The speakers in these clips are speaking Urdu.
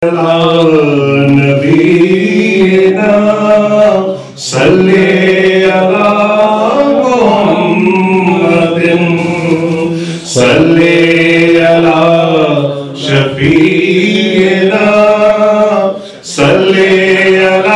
نبینا صلی علی محمد صلی علی شفیعنا صلی علی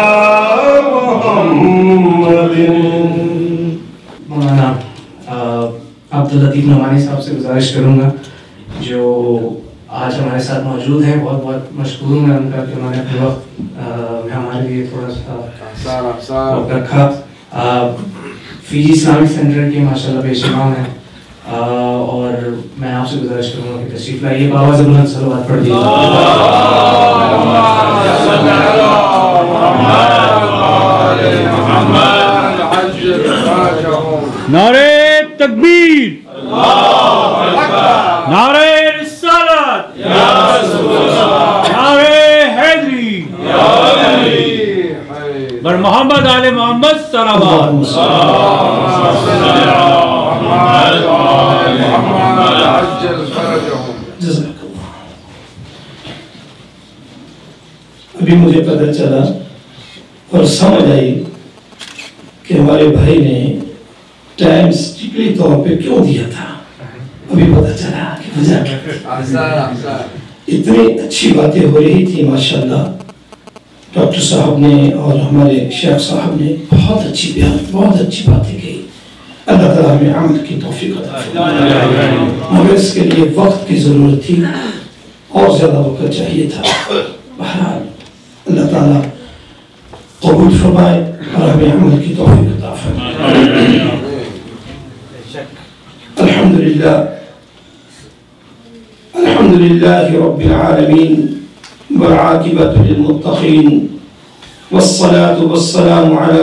محمد. مولانا عبداللطیف نعمانی صاحب سے گزارش کروں گا جو آج ہمارے ساتھ موجود ہیں. بہت بہت مشکور ہوں میں ان کا کہ انہوں نے اپنے وقت ہمارے لیے تھوڑا سا وقت رکھا. فیجی اسلامک سینٹر کے ماشاءاللہ پیش امام ہیں اور میں آپ سے گزارش کروں گا کہ تشریف لائیے. بابا بلند صلوات پڑھ دیجیے. نعرہ تکبیر، نعرہ رسالت، نعرہ حیدری، بر محمد آل محمد صلوات. ابھی مجھے پتہ چلا اور سمجھ آئی کہ ہمارے بھائی نے ٹائم سٹرکٹلی طور پہ کیوں دیا تھا. ابھی پتہ چلا کہ وجہ کیا. اتنی اچھی باتیں ہو رہی تھی ماشاءاللہ. ڈاکٹر صاحب نے اور ہمارے شیخ صاحب نے بہت اچھی باتیں کہی. اللہ تعالیٰ ہمیں عمل کی توفیق عطا فرمائے. مگر اس کے لیے وقت کی ضرورت تھی اور زیادہ وقت چاہیے تھا. بہرحال اللہ تعالیٰ قبول فرمائے اور ہمیں عمل کی توفیق عطا فرمائے. الحمد لله رب العالمين والعاقبة للمتقين والصلاة والسلام على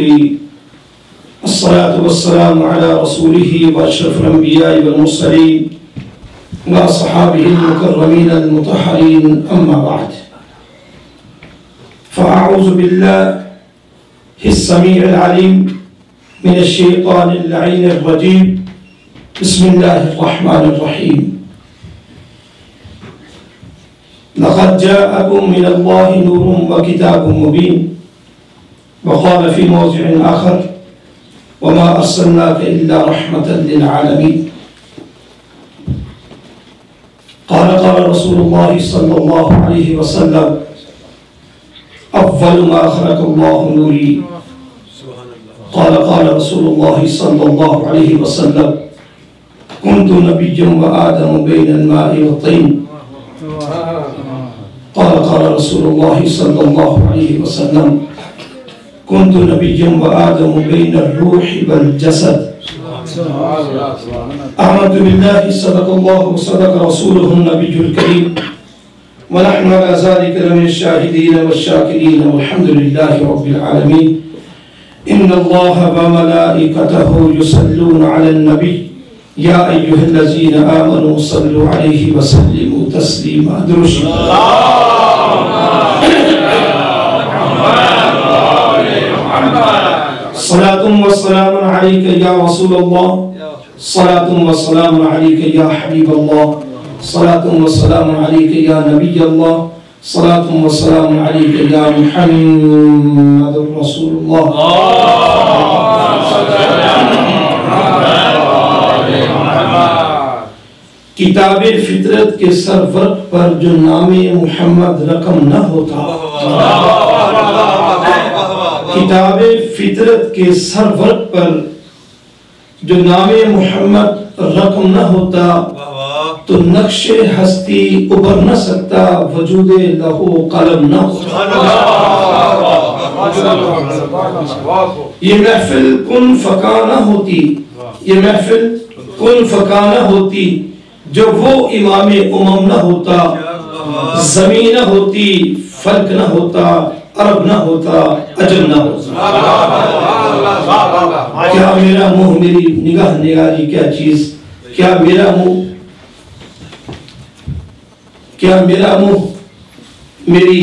رسوله وأشرف الأنبياء والمرسلين وأصحابه المكرمين المطهرين. أما بعد فأعوذ بالله السميع العليم من الشيطان اللعين الرجيم. بسم الله الرحمن الرحيم. لقد جاءكم من الله نور وكتاب مبين. وقال في موضع آخر وما أرسلناك إلا رحمة للعالمين. قال رسول الله صلى الله عليه وسلم أول ما خلق الله نوري. قال رسول الله صلى الله عليه وسلم كنت نبيا وآدم بين الماء والطين. قال رسول الله صلى الله عليه وسلم كنت نبيا وآدم بين الروح والجسد. آمنت بالله صدق الله وصدق رسوله النبي الكريم ونحن على ذلك من الشاهدين والشاكرين والحمد لله رب العالمين. إن الله وملائكته يصلون على النبي يا أيها الذين آمنوا صلوا عليه وسلموا تسليما. صلاة والسلام عليك يا رسول الله. صلاة والسلام عليك يا حبيب الله. صلاة والسلام عليك يا نبي الله. صلاة والسلام عليك يا محمد رسول الله. کتاب فطرت کے سرورق پر جو نام محمد رقم نہ ہوتا. کتاب فطرت کے سرورق پر جو نام محمد رقم نہ ہوتا تو نقش ہستی ابھر نہ سکتا، وجود لہو قلم نہ ہوتا. یہ محفل کن فکا نہ ہوتی، یہ محفل کن فکا نہ ہوتی جو وہ امام امم نہ ہوتا. زمین نہ ہوتی، فلک نہ ہوتا، عرب نہ ہوتا، عجم نہ ہوتا. کیا میرا منہ میری نگاہ نگاری کیا چیز، کیا میرا منہ میری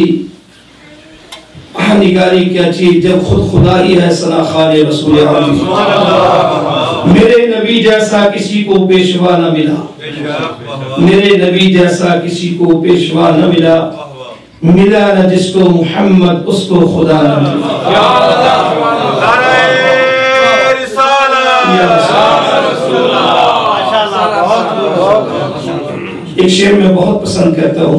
نگاری کیا چیز جب خود خدائی ہے ثنا خوان رسول عالم. میرے نبی جیسا کسی کو پیشوا نہ ملا، میرے نبی جیسا کسی کو پیشوا نہ ملا. ملا نہ جس کو محمد اس کو خدا نہ ملا. ایک شعر میں بہت پسند کرتا ہوں.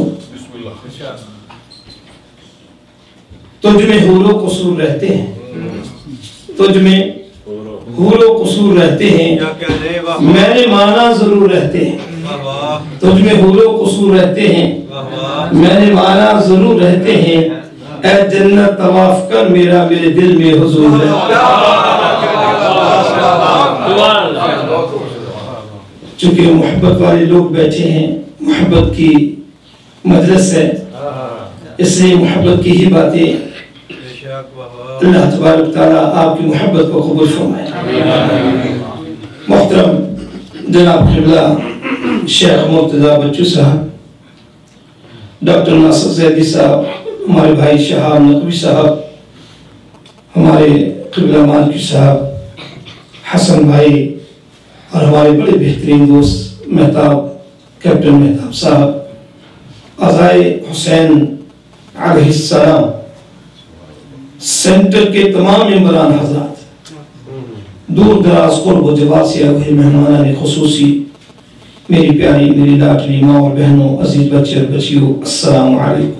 تجھ میں حور و قصور رہتے ہیں, تجھ میں حور و قصور رہتے ہیں, میں نے مانا ضرور رہتے ہیں. تجھ میں حور و قصور رہتے ہیں, میں نے مانا ضرور رہتے ہیں. اے جنت طواف کر میرا میرے دل میں حضور رہتا ہے. چونکہ محبت والے لوگ بیٹھے ہیں, محبت کی مجلس ہے, اس لیے محبت کی ہی باتیں. اللہ تبارک تعالیٰ آپ کی محبت کو قبول فرمائے. محترم جناب قبلہ شیخ مرتضی بچو صاحب, ڈاکٹر ناصر زیدی صاحب, ہمارے بھائی شہاب نقوی صاحب, ہمارے قبلہ مالکی صاحب, حسن بھائی, اور ہمارے بڑے بہترین دوست مہتاب, کیپٹن مہتاب صاحب, عزائے حسین علیہ السلام, سینٹر کے تمام ممبران حضرات, دور دراز قرب و جوار سے آئے ہوئے مہمانان خصوصی, میری پیاری, میری لاڈلی ماں اور بہنوں, عزیز بچے اور بچیوں, السلام علیکم.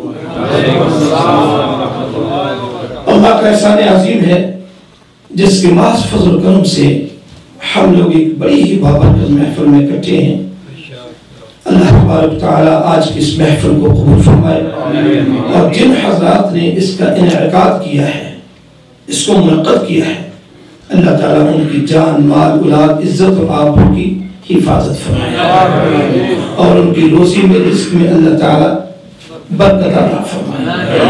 اللہ کا احسان عظیم ہے جس کے محض فضل و کرم سے ہم لوگ ایک بڑی ہی بابرکت محفل میں اکٹھے ہیں. اللہ تبارک تعالیٰ آج کی اس محفل کو قبول فرمائے, اور جن حضرات نے اس کا انعقاد کیا ہے, اس کو منعقد کیا ہے, اللہ تعالیٰ ان کی جان, مال, اولاد, عزت اور آبرو کی حفاظت فرمائے, اور ان کی روزی میں, رزق میں اللہ تعالیٰ برکت عطا فرمائے.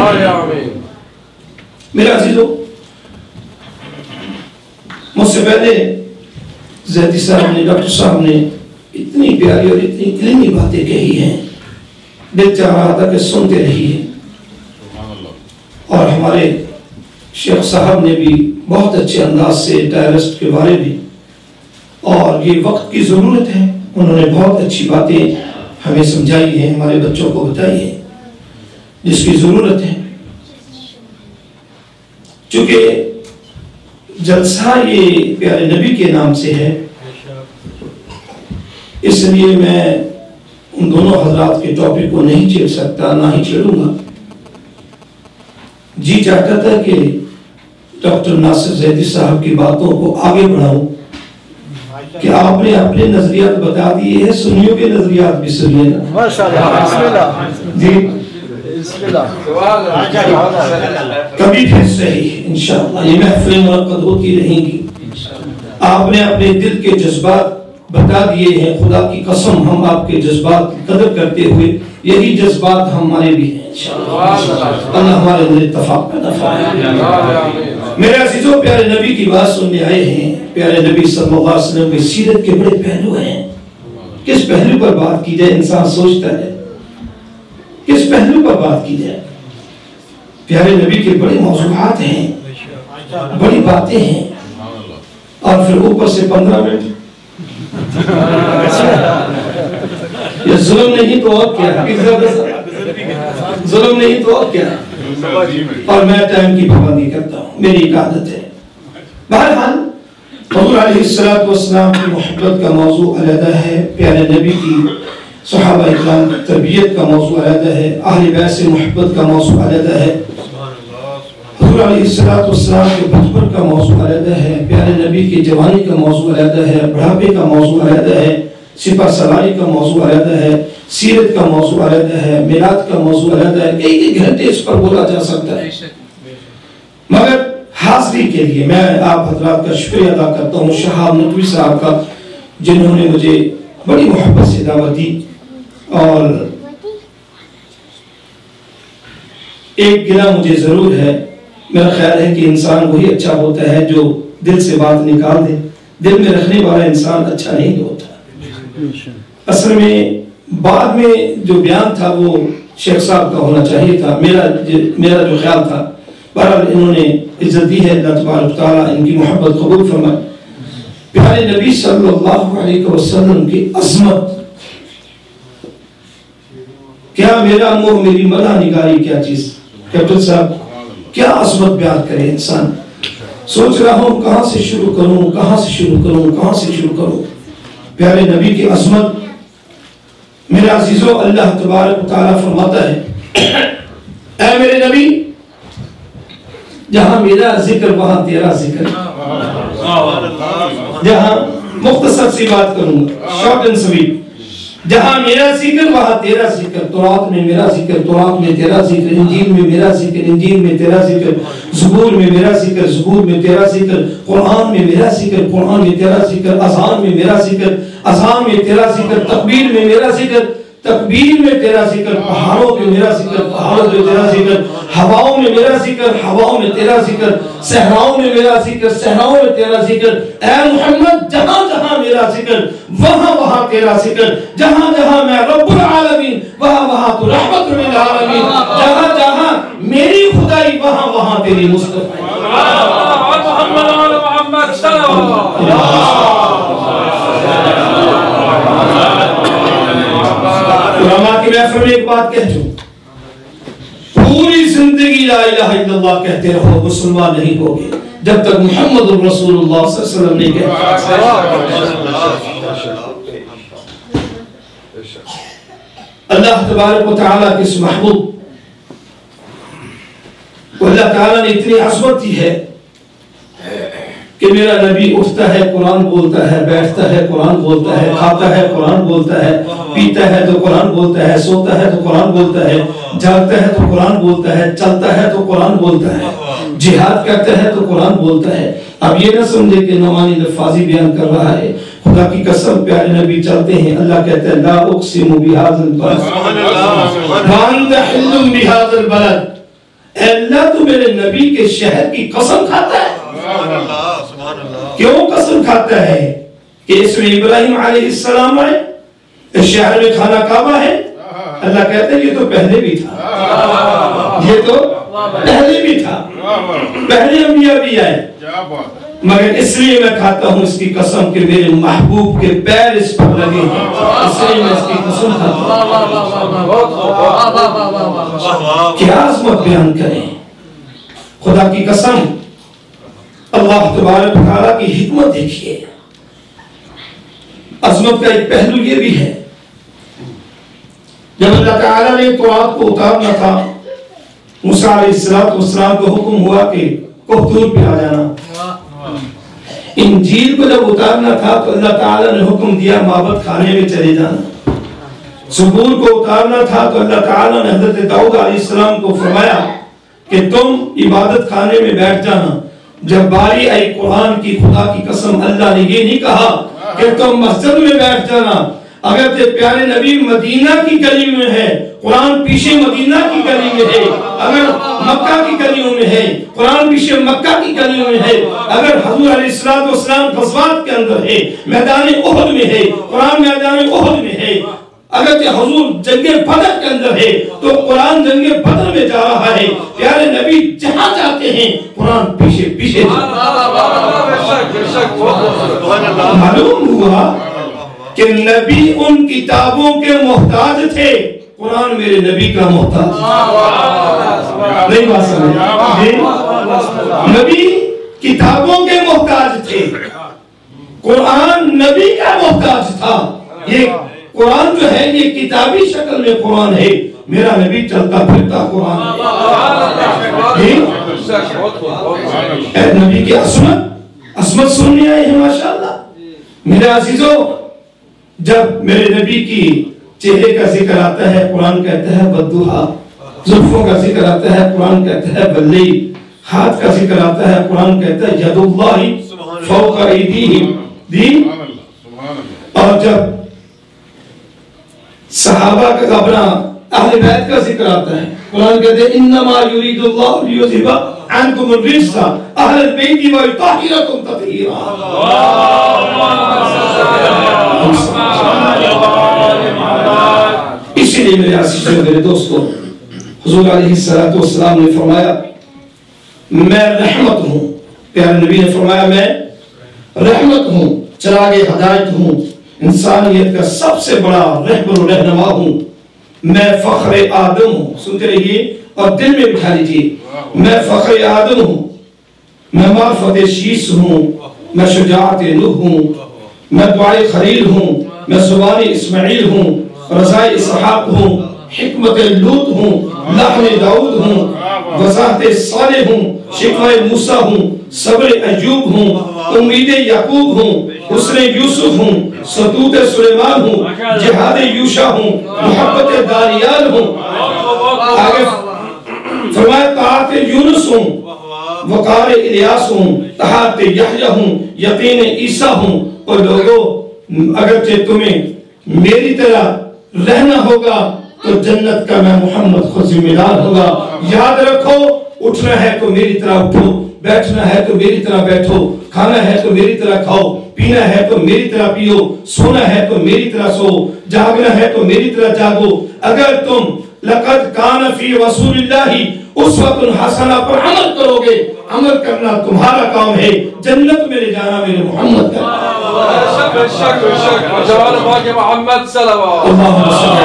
میرے عزیزو, مجھ سے پہلے زیدی صاحب نے, ڈاکٹر صاحب نے اتنی پیاری اور اتنی علمی باتیں کہی ہیں, دل چاہ رہا تھا کہ سنتے رہیے. اور ہمارے شیخ صاحب نے بھی بہت اچھے انداز سے ٹائرسٹ کے بارے میں, اور یہ وقت کی ضرورت ہے, انہوں نے بہت اچھی باتیں ہمیں سمجھائی ہیں, ہمارے بچوں کو بتائی ہیں, جس کی ضرورت ہے. چونکہ جلسہ یہ پیارے نبی کے نام سے ہے, اس لیے میں ان دونوں حضرات کے ٹاپک کو نہیں چھیڑ سکتا, نہ ہی چھیڑوں گا. جی چاہتا تھا کہ ڈاکٹر ناصر زیدی صاحب کی باتوں کو آگے بڑھاؤں, کہ آپ نے اپنے نظریات بتا دیے ہیں, سنیوں کے نظریات بھی سنیے نا. جی کبھی پھر صحیح انشاءاللہ یہ محفلیں منعقد ہوتی رہیں گی. آپ نے اپنے دل کے جذبات بتا دیے ہیں, خدا کی قسم ہم آپ کے جذبات کی قدر کرتے ہوئے, یہی جذبات ہمارے بھی ہیں انشاءاللہ. اللہ ہمارے اندر اتفاق پیدا فرمائے. میرے عزیزوں, پیارے نبی کی بات سننے آئے ہیں. پیارے نبی صلی اللہ علیہ وسلم کی سیرت کے بڑے پہلو ہیں. کس پہلو پر بات کی جائے انسان سوچتا ہے, کس پہلو پر بات کی جائے. پیارے نبی کے بڑے موضوعات ہیں, بڑی باتیں ہیں, اور پھر اوپر سے 15 منٹ یہ ظلم نہیں تو اور کیا, ظلم نہیں تو اور کیا. اور میں ٹائم کی پابندی کرتا ہوں, میری ایک عادت ہے. بہرحال حضور علیہ السلام کی محبت کا موضوع علیحدہ ہے, پیارے نبی کی صحابہ اکرام کی تربیت کا موضوع علیحدہ ہے, اہل بیت سے محبت کا موضوع علیحدہ ہے, حضور علیہ السلام کے بچپن کا موضوع علیحدہ ہے, پیارے نبی کی جوانی کا موضوع علیحدہ ہے, بڑھاپے کا موضوع علیحدہ ہے, سپہ سالاری کا موضوع علیحدہ ہے, سیرت کا موضوع علیحدہ ہے, میلاد کا موضوع علیحدہ ہے. کئی گھنٹے اس پر بولا جا سکتا ہے, مگر حاضری کے لیے میں آپ حضرات کا شکریہ ادا کرتا ہوں, شہاب نقوی صاحب کا, جنہوں نے مجھے بڑی محبت سے دعوت دی. اور ایک گلہ مجھے ضرور ہے, میرا خیال ہے کہ انسان وہی اچھا ہوتا ہے جو دل سے بات نکال دے. دل میں رکھنے والا انسان اچھا نہیں ہوتا. اصل میں بعد میں جو بیان تھا وہ شیخ صاحب کا ہونا چاہیے تھا, میرا جو خیال تھا. بہرحال انہوں نے عزت دی ہے, اللہ تبارک تعالیٰ ان کی محبت قبول فرمائے. پیارے نبی صلی اللہ علیہ وسلم کی عظمت کیا میرا منہ میری مدح نگاری کیا چیز. کیپٹن صاحب کیا عظمت بیان کرے انسان. سوچ رہا ہوں کہاں سے شروع کروں, کہاں سے شروع کروں, کہاں سے شروع کروں. پیارے نبی کی عظمت. میرے عزیزو, اللہ تبارک و تعالیٰ فرماتا ہے اے میرے نبی جہاں میرا ذکر وہاں تیرا ذکر. جہاں مختصر سی بات کروں گا, شارٹ اینڈ سویٹ. جہاں میرا ذکر وہاں تیرا ذکر. تورات میں میرا ذکر, تورات میں تیرا ذکر. انجیل میں میرا ذکر, انجیل میں تیرا ذکر. زبور میں میرا ذکر, زبور میں تیرا ذکر. قرآن میں میرا ذکر, قرآن میں تیرا ذکر. اذان میں میرا ذکر, اذان میں تیرا ذکر. تکبیر میں میرا ذکر, تکبیر میں تیرا ذکر. پہاڑوں میں میرا ذکر, پہاڑوں میں تیرا ذکر. ہواؤں میں میرا ذکر, ہواؤں میں تیرا ذکر. صحراؤں میں میرا ذکر, صحراؤں میں تیرا ذکر. اے محمد جہاں جہاں میرا ذکر وہاں وہاں تیرا ذکر. جہاں جہاں میں رب العالمین وہاں وہاں تو رحمت للعالمین. جہاں جہاں میری خدائی وہاں وہاں تیری مصطفی. علماء کی محفل میں ایک بات کہہ چوں, پوری زندگی لا الہ الا اللہ کہتے رہو, مسلمان نہیں ہوگے جب تک محمد رسول اللہ صلی اللہ علیہ وسلم نہیں کہتے. اللہ تبارک و تعالیٰ کے اس محبوب کو اللہ تعالیٰ نے اتنی عظمت دی ہے کہ میرا نبی اٹھتا ہے قرآن بولتا ہے, بیٹھتا ہے قرآن بولتا ہے, کھاتا ہے قرآن بولتا ہے, پیتا ہے تو قرآن بولتا ہے, سوتا ہے تو قرآن بولتا ہے, جاگتا ہے تو قرآن بولتا ہے, چلتا ہے تو قرآن بولتا ہے, جہاد کرتا ہے تو قرآن بولتا ہے. اب یہ نہ سمجھے کہ نعمانی لفاظی بیان کر رہا ہے. خدا کی قسم پیارے نبی چلتے ہیں, اللہ کہتا ہے لا اقسم بہذا البلد وانت حل بہذا البلد. اے اللہ تو میرے نبی کے شہر کی قسم کھاتا ہے. کیوں قسم کھاتا ہے؟ کہ اس میں ابراہیم علیہ السلام آئے, اس شہر میں خانہ کعبہ ہے. اللہ کہتا ہے یہ تو پہلے بھی تھا, یہ تو پہلے بھی تھا, پہلے انبیاء بھی آئے, مگر اس لیے میں کھاتا ہوں اس کی قسم کہ میرے محبوب کے پیر اس پر لگے ہیں, اس لیے میں اس کی قسم کھاتا ہوں. کیا عظمت بیان کریں. خدا کی قسم اللہ تبارک و تعالیٰ کی حکمت دیکھیے. عظمت کا ایک پہلو یہ بھی ہے, جب اللہ تعالیٰ نے تورات کو اتارنا تھا, موسیٰ علیہ السلام کو حکم ہوا کہ کوہ طور پہ آ جانا. انجیل کو جب اتارنا تھا تو اللہ تعالیٰ نے حکم دیا معبد خانے میں چلے جانا. زبور کو اتارنا تھا تو اللہ تعالیٰ نے حضرت داؤد علیہ السلام کو فرمایا کہ تم عبادت خانے میں بیٹھ جانا. جب باری آئی قرآن کی, خدا کی قسم اللہ نے یہ نہیں کہا کہ تم مسجد میں بیٹھ جانا. اگر تے پیارے نبی مدینہ کی گلی میں ہے, قرآن پیچھے مدینہ کی گلی میں ہے. اگر مکہ کی گلیوں میں ہے, قرآن پیچھے مکہ کی گلیوں میں ہے. اگر حضور علیہ السلام غزوات کے اندر ہے, میدان احد میں ہے, قرآن میدان احد میں ہے. اگر کہ حضور جنگ بدر کے اندر ہے تو قرآن جنگ بدر میں جا رہا ہے. پیارے نبی جہاں جاتے ہیں قرآن پیچھے پیچھے معلوم ہوا کہ نبی ان کتابوں کے محتاج تھے, قرآن میرے نبی کا محتاج. نہیں بات سمجھ, نبی کتابوں کے محتاج تھے, قرآن نبی کا محتاج تھا. یہ قرآن جو ہے یہ کتابی شکل میں قرآن ہے, میرا نبی چلتا پھرتا قرآن ہے. اے نبی کی عظمت سننے آئے ہیں ماشاءاللہ. میرے عزیزو, جب میرے نبی کی چہرے کا ذکر آتا ہے قرآن کہتا ہے والضحیٰ, زلفوں کا ذکر آتا ہے قرآن کہتا ہے واللیل, ہاتھ کا ذکر آتا ہے قرآن کہتا ہے ید اللہ فوق ایدیہم. اور جب صحابہ کا اپنا اہل بیت کا ذکر آتا ہے قرآن کہتے ہیں انما یرید اللہ لیذھب عنکم الرجس اہل البیت ویطہرکم تطہیرا. اسی لیے میرے عزیزو, میرے دوستو, حضور علیہ السلام نے فرمایا میں رحمت ہوں. پیارے نبی نے فرمایا میں رحمت ہوں, چراغ ہدایت ہوں, انسانیت کا سب سے بڑا رہبر و رہنما ہوں. میں فخر آدم ہوں، سنتے رہیے اور دل میں بٹھا لیجیے، میں فخر آدم ہوں، میں معرفت شیس ہوں، میں شجاعت نوح ہوں، میں دعائے خلیل ہوں، میں زبان اسماعیل ہوں، رضائے اسحاق ہوں، حکمت لوط ہوں، لحن داؤد ہوں، وضاحت صالح ہوں، شکوہ موسیٰ ہوں، صبر ایوب ہوں، امید یعقوب ہوں، حسن یوسف ہوں، ستوت سلیمان ہوں، جہاد یوشع ہوں، محبت دانیال ہوں، آگے فرمایا طاعت یونس ہوں، وقار الیاس ہوں، طاعت یحییٰ ہوں، یقین عیسیٰ ہوں۔ اور لوگوں اگرچہ تمہیں میری طرح رہنا ہوگا تو جنت کا میں محمد خود ذمہ دار ہوگا۔ یاد رکھو، اٹھنا ہے تو میری طرح اٹھو، بیٹھنا ہے تو میری طرح بیٹھو، کھانا ہے تو میری طرح کھاؤ، پینا ہے تو میری طرح پیو، سونا ہے تو میری طرح سو، جاگنا ہے تو میری طرح جاگو۔ اگر تم لقد کان فی رسول اللہ اسوۃ حسنہ پر عمل کرو گے، عمل کرنا تمہارا کام ہے، جنت میں لے جانا میرے محمد کا بے شک جوان پاک محمد صلوات اللہم صلی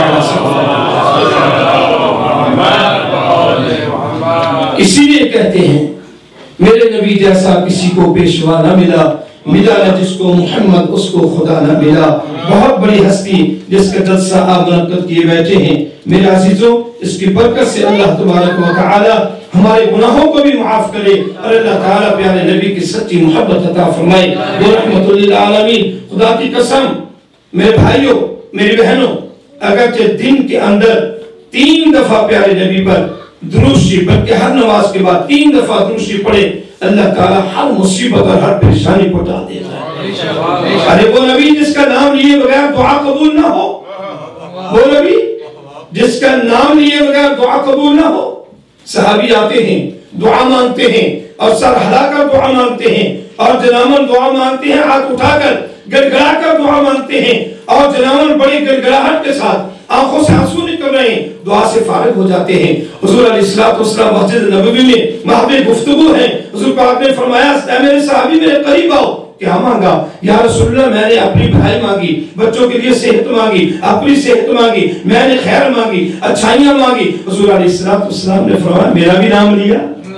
اللہ۔ اسی لیے کہتے ہیں میرے نبی جیسا کسی کو پیشوا نہ ملا، ملا نہ جس کو محمد اس کو خدا نہ ملا۔ بہت بڑی ہستی جس کا جلسہ آپ منعقد کیے بیٹھے ہیں میرے عزیزوں، اس کی برکت سے اللہ تبارک و تعالی ہمارے گناہوں کو بھی معاف کرے اور اللہ تعالیٰ پیارے نبی کی سچی محبت عطا فرمائے۔ وہ رحمت للعالمین۔ خدا کی قسم میرے بھائیوں میری بہنوں، اگرچہ دن کے اندر 3 دفعہ پیارے نبی پر درود شریف، بلکہ ہر نماز کے بعد 3 دفعہ درود شریف پڑھے، اللہ تعالیٰ ہر مصیبت اور ہر پریشانی کو ٹال دیتا ہے۔ ارے وہ نبی جس کا نام لیے بغیر دعا قبول نہ ہو، وہ نبی جس کا نام لیے بغیر دعا قبول نہ ہو۔ صحابی آتے ہیں، دعا مانگتے ہیں اور سر ہلا کر دعا مانگتے ہیں اور جنامن دعا مانگتے ہیں، ہاتھ اٹھا کر گڑ گڑا کر دعا مانگتے ہیں اور جنامن بڑی گڑ گڑاہٹ کے ساتھ آنکھوں سے آنسو نکل رہے ہیں، دعا سے فارغ ہو جاتے ہیں۔ حضور علیہ السلام مسجد نبوی میں محض گفتگو ہے، حضور پاک نے فرمایا اے میرے صحابی میرے قریب آؤ، کیا مانگا؟ یا رسول اللہ میں نے اپنی بھائی مانگی، بچوں کے لیے صحت مانگی، اپنی صحت مانگی، میں نے خیر مانگی، اچھائیاں مانگی۔ حضور علیہ السلام نے فرمایا میرا بھی نام لیا؟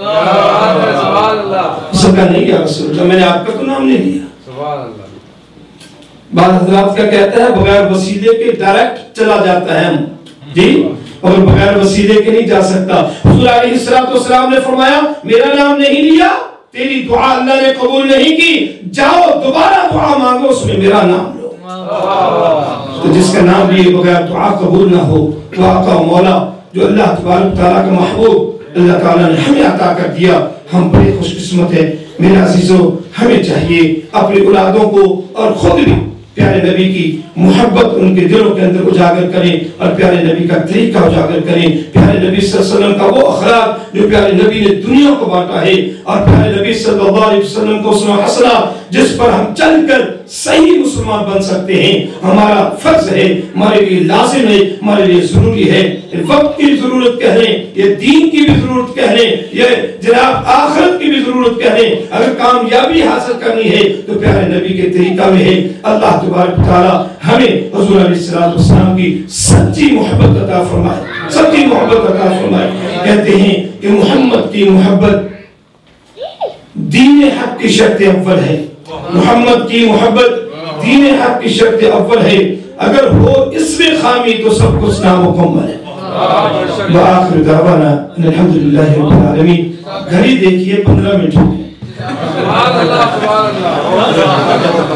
اس کا نہیں یا رسول اللہ میں نے آپ کا تو نام نہیں لیا۔ بعض حضرات کا کہتا ہے بغیر وسیلے کے ڈائریکٹ چلا جاتا ہے ہم جی، اور بغیر وسیلے کے نہیں جا سکتا۔ حضور علیہ السلام نے فرمایا میرا نام نہیں لیا، تیری دعا اللہ نے قبول نہیں کی، جاؤ دوبارہ دعا مانگو، اس میں میرا نام لو۔ تو جس کا نام لیے بغیر دعا قبول نہ ہو، وہ آقا و مولا جو اللہ تبارک تعالیٰ کا محبوب اللہ تعالیٰ نے ہمیں عطا کر دیا، ہم بڑے خوش قسمت ہیں۔ میرے عزیزوں ہمیں چاہیے اپنی اولادوں کو اور خود بھی پیارے نبی کی محبت ان کے دلوں کے اندر اجاگر کریں اور پیارے نبی کا طریقہ اجاگر کریں، پیارے نبی صلی اللہ علیہ وسلم کا وہ اخلاق جو پیارے نبی نے دنیا کو بانٹا ہے، اور پیارے نبی صلی اللہ علیہ وسلم کو اسوہ حسنہ جس پر ہم چل کر صحیح مسلمان بن سکتے ہیں، ہمارا فرض ہے، ہمارے لیے لازم ہے، ہمارے لیے ضروری ہے۔ وقت کی ضرورت کہہ لیں، یہ دین کی بھی ضرورت کہہ لیں، یہ جناب آخرت کی بھی ضرورت کہہ لیں، اگر کامیابی حاصل کرنی ہے تو پیارے نبی کے طریقہ میں ہے۔ اللہ تبارک تعالی ہمیں حضور علیہ السلام کی سچی محبت عطا فرمائے، سچی محبت عطا فرمائے۔ کہتے ہیں کہ محمد کی محبت دین حق کی شرط اول ہے، محمد کی محبت دین حق کی شرط اول ہے، اگر ہو اس میں خامی تو سب کچھ نامکمل ہے۔ وآخر دعوانا ان الحمدللہ رب العالمین۔ گھڑی دیکھیے 15 منٹ ہو گئے۔ سبحان اللہ سبحان اللہ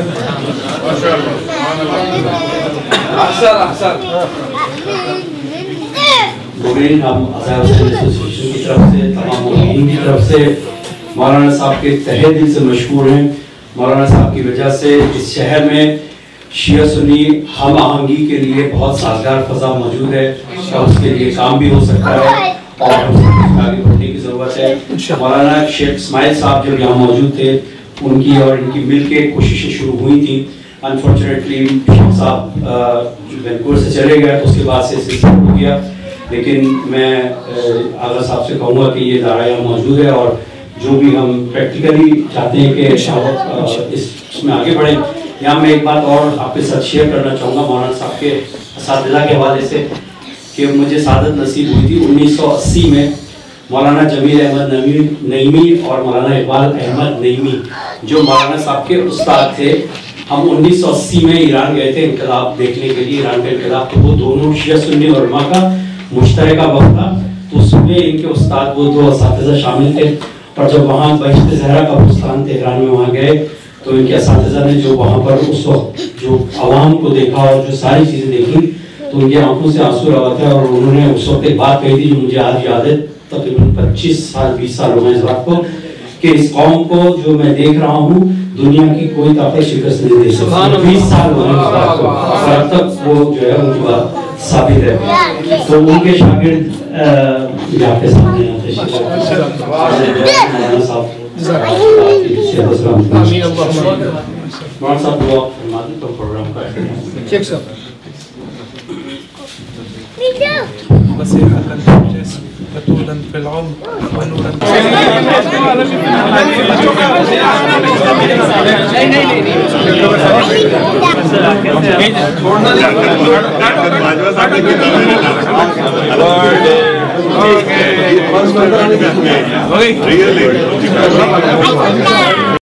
احسن احسن۔ مومنین ہم آزاد حسین ایسوسیشن کی طرف سے، تمام مومنین کی طرف سے مولانا صاحب کے تہہ دل سے مشکور ہیں۔ مولانا صاحب کی وجہ سے اس شہر میں شیعہ سنی ہم آہنگی کے لیے بہت سازگار فضا موجود ہے اور اس کے لیے کام بھی ہو سکتا ہے اور ہم سے آگے بڑھنے کی ضرورت ہے۔ مولانا شیخ اسماعیل صاحب جو یہاں موجود تھے، ان کی اور ان کی مل کے کوششیں شروع ہوئی تھیں۔ انفارچونیٹلی شیخ صاحب بینکور سے چلے گئے تو اس کے بعد سے سلسلہ ہو گیا، لیکن میں آغا صاحب سے کہوں گا کہ یہ ادارہ یہاں موجود ہے اور جو بھی ہم پریکٹیکلی چاہتے ہیں کہ اس میں آگے بڑھیں۔ یہاں میں ایک بات اور آپ کے ساتھ شیئر کرنا چاہوں گا مولانا صاحب کے اساتذہ کے حوالے سے کہ مجھے سعادت نصیب ہوئی تھی 1980 میں مولانا جمیل احمد نعیمی اور مولانا اقبال احمد نعیمی جو مولانا صاحب کے استاد تھے. ہم 1980 میں ایران گئے تھے انقلاب دیکھنے کے لیے, ایران کا انقلاب. تو وہ دونوں شیعہ سنی علماء کا مشترکہ وقت تھا, تو اس میں ان کے استاد وہ 2 اساتذہ شامل تھے. اور جب وہاں بہشت زہرا قبرستان تہران میں وہاں گئے تو ان کے اساتذہ نے جو وہاں پر اس وقت جو عوام کو دیکھا اور جو ساری چیزیں دیکھی تو ان کی آنکھوں سے آنسو رہا تھا. اور انہوں نے اس وقت ایک بات کہی تھی جو مجھے آج یاد ہے, تقریباً 25 سال 20 سال ہو گئے اس بات کو, کہ اس قوم کو جو میں دیکھ رہا ہوں دنیا کی کوئی طاقت شکست نہیں دے سکتی. 20 سال ہو گئے اس بات کو اور اب تک وہ جو ہے ان کی بات ثابت ہے. تو ان کے شاگرد آپ کے سامنے مولانا صاحب مولانا صاحب دعا فرما دیں تو پروگرام کا فتولا في العمر ونورا Really?